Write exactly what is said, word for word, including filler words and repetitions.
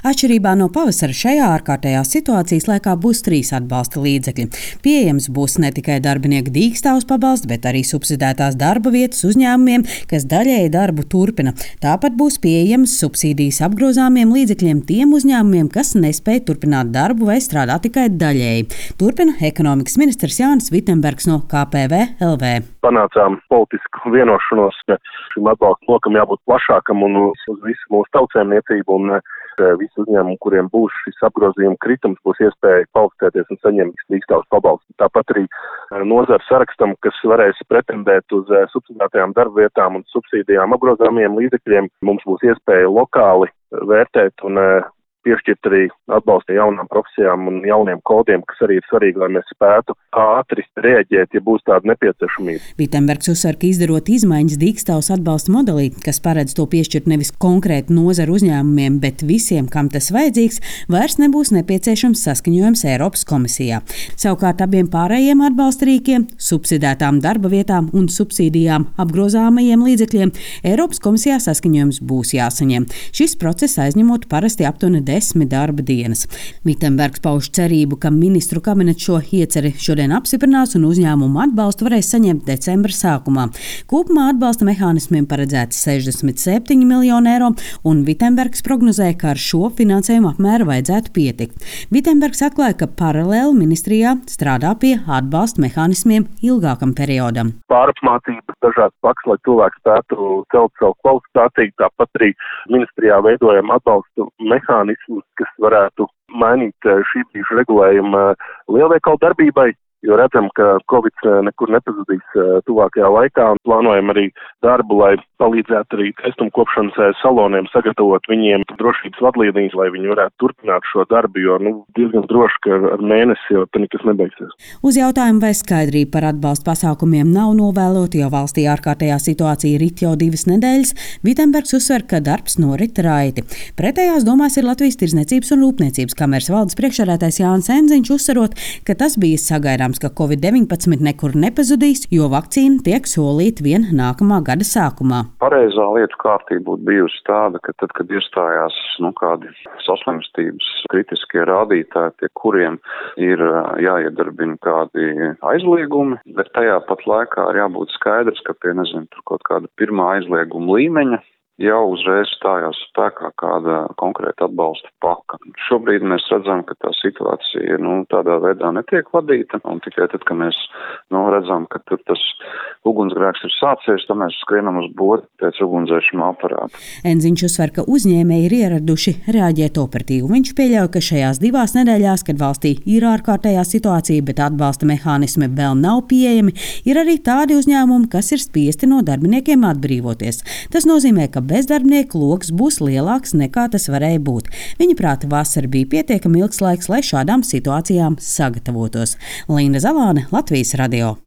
Atšķirībā no pavasara šajā ārkārtējās situācijas laikā būs trīs atbalsta līdzekļi. Pieejams būs ne tikai darbinieku dīkstāvs pabalsts, bet arī subsidētās darba vietas uzņēmumiem, kas daļēji darbu turpina. Tāpat būs pieejams subsīdijas apgrozāmiem līdzekļiem tiem uzņēmumiem, kas nespēj turpināt darbu vai strādā tikai daļēji. Turpina ekonomikas ministrs Jānis Vitenbergs no K P V L V. Panācām politisku vienošanos, ka šim atbalsta lokam jābūt plašākam un uz visu mūsu tautsēmniecību un visi uzņēmumi, kuriem būs šis apgrozījuma kritums, būs iespēja kvalificēties un saņemt dīkstāvs pabalstu. Tāpat arī nozara sarakstam, kas varēs pretendēt uz subsidētajām darba vietām un subsīdijām apgrozāmiem līdzekļiem, mums būs iespēja lokāli vērtēt un piešķirt arī atbalstu jaunām profesijām un jauniem kodiem, kas arī ir svarīgi, lai mēs spētu ātri rēģēt, ja būs tāda nepieciešamība. Vitenbergs uzsver, ka izdarot izmaiņas dīkstāvs atbalsta modelī, kas paredz to piešķirt nevis konkrēti nozaru uzņēmumiem, bet visiem, kam tas vajadzīgs, vairs nebūs nepieciešams saskaņojums Eiropas komisijā. Savukārt abiem pārējiem atbalsta rīkiem, subsidētām darba vietām un subsīdijām apgrozāmajiem līdzekļiem Eiropas komisijā saskaņojums būs jāsaņem. Šis process aizņemot parasti aptuveni desmit darba dienas. Vitenbergs pauž cerību, ka ministru kabinets šo ieceri šodien apstiprinās un uzņēmumu atbalstu varēs saņemt decembra sākumā. Kopumā atbalsta mehānismiem paredzēts sešdesmit septiņi miljoni eiro, un Vitenbergs prognozē, ka ar šo finansējumu apmēru vajadzētu pietikt. Vitenbergs atklāja, ka paralēli ministrijā strādā pie atbalsta mehānismiem ilgākam periodam. Pārapmācība, dažādas paks, lai cilvēks spētu celt savu kvalifikāciju, tāpat arī ministrijā veidojam atbalstu mehānismu, kas varētu mainīt šī brīža regulējumu lielveikalu darbībai, jo redzam, ka Covid nekur nepazudīs tuvākajā laikā un plānojam arī darbu, lai palīdzētu arī kaistumkopšanas saloniem sagatavot viņiem drošības vadlīnijas, lai viņi varētu turpināt šo darbu, jo nu, diezgan droši, ka ar mēnesi jau te nekas nebeigsies. Uz jautājumu, vai skaidrība par atbalsta pasākumiem nav novēlota, jo valstī ārkārtējā situācija rit jau divas nedēļas, Vitenbergs uzsver, ka darbs norit raiti. Pretējās domās ir Latvijas Tirdzniecības un Rūpniecības kameras valdes priekšsēdētājs Jānis Enziņš, uzsverot, ka tas bija sagaidāms, ka Covid deviņpadsmit nekur nepazudīs, jo vakcīna tiek solīta vien nākamā gada sākumā. Pareizā lietu kārtība būtu bijusi tāda, ka tad, kad iestājās nu, kādi saslimstības kritiskie rādītāji, pie kuriem ir jāiedarbina kādi aizliegumi, bet tajā pat laikā ir jābūt skaidrs, ka pie, nezinu, tur kaut kāda pirmā aizlieguma līmeņa jau uzreiz stājās spēkā kāda konkrēta atbalsta paka. Šobrīd mēs redzam, ka tā situācija nu, tādā veidā netiek vadīta, un tikai tad, kad mēs nu, redzam, ka tur tas ugunsgrēks ir sācies, tad mēs skrienam uz bodi pēc ugunsdzēšana aparāta. Enziņš uzsver, ka uzņēmēji ir ieraduši reaģēt operatīvi. Viņš pieļauj, ka šajās divās nedēļās, kad valstī ir ārkārtējā situācija, bet atbalsta mehānismi vēl nav pieejami, ir arī tādi uzņēmumi, kas ir spiesti no darbiniekiem atbrīvoties. Tas nozīmē, ka bezdarbnieku loks būs lielāks nekā tas varēja būt. Viņa prāta vasara bija pietiekami ilgs laiks, lai šādām situācijām sagatavotos. Linda Zalāne, Latvijas radio.